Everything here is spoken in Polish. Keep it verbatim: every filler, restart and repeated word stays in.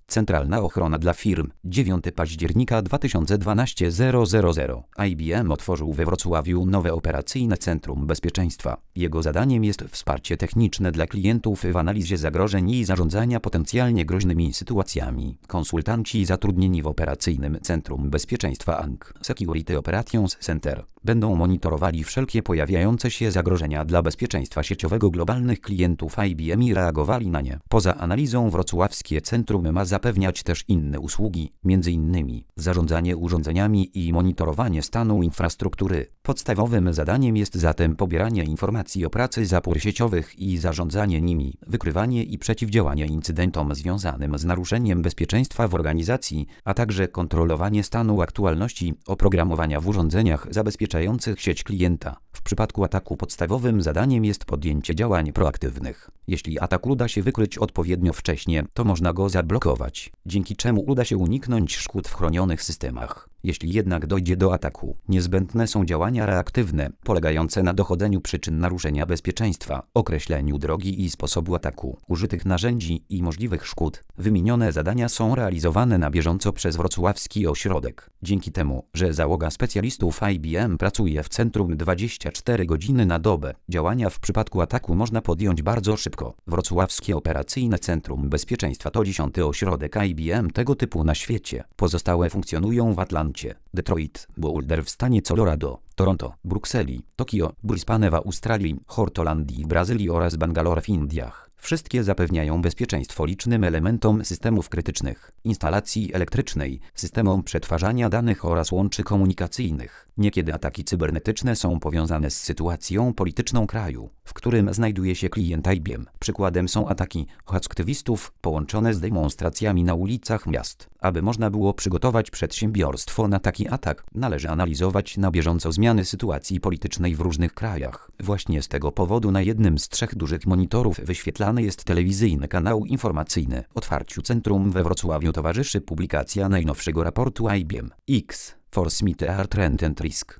Centralna ochrona dla firm. dziewiątego października dwa tysiące dwunastego zero zero zero. I B M otworzył we Wrocławiu nowe operacyjne Centrum Bezpieczeństwa. Jego zadaniem jest wsparcie techniczne dla klientów w analizie zagrożeń i zarządzania potencjalnie groźnymi sytuacjami. Konsultanci zatrudnieni w operacyjnym Centrum Bezpieczeństwa A N K Security Operations Center będą monitorowali wszelkie pojawiające się zagrożenia dla bezpieczeństwa sieciowego globalnych klientów I B M i reagowali na nie. Poza analizą wrocławskie centrum ma zapewniać też inne usługi, między innymi zarządzanie urządzeniami i monitorowanie stanu infrastruktury. Podstawowym zadaniem jest zatem pobieranie informacji o pracy zapór sieciowych i zarządzanie nimi, wykrywanie i przeciwdziałanie incydentom związanym z naruszeniem bezpieczeństwa w organizacji, a także kontrolowanie stanu aktualności oprogramowania w urządzeniach zabezpieczających sieć klienta. W przypadku ataku podstawowym zadaniem jest podjęcie działań proaktywnych. Jeśli atak uda się wykryć odpowiednio wcześnie, to można go zablokować, dzięki czemu uda się uniknąć szkód w chronionych systemach. Jeśli jednak dojdzie do ataku, niezbędne są działania reaktywne, polegające na dochodzeniu przyczyn naruszenia bezpieczeństwa, określeniu drogi i sposobu ataku, użytych narzędzi i możliwych szkód. Wymienione zadania są realizowane na bieżąco przez wrocławski ośrodek. Dzięki temu, że załoga specjalistów I B M pracuje w centrum dwadzieścia cztery godziny na dobę, działania w przypadku ataku można podjąć bardzo szybko. Wrocławskie Operacyjne Centrum Bezpieczeństwa to dziesiąty ośrodek I B M tego typu na świecie. Pozostałe funkcjonują w Atlancie, Detroit, Boulder w stanie Colorado, Toronto, Brukseli, Tokio, Brisbane w Australii, Hortolandii w Brazylii oraz Bangalore w Indiach. Wszystkie zapewniają bezpieczeństwo licznym elementom systemów krytycznych, instalacji elektrycznej, systemom przetwarzania danych oraz łączy komunikacyjnych. Niekiedy ataki cybernetyczne są powiązane z sytuacją polityczną kraju, w którym znajduje się klient I B M. Przykładem są ataki aktywistów połączone z demonstracjami na ulicach miast. Aby można było przygotować przedsiębiorstwo na taki atak, należy analizować na bieżąco zmiany sytuacji politycznej w różnych krajach. Właśnie z tego powodu na jednym z trzech dużych monitorów wyświetlany jest telewizyjny kanał informacyjny. Otwarciu centrum we Wrocławiu towarzyszy publikacja najnowszego raportu I B M X Force Meteor Trend and Risk.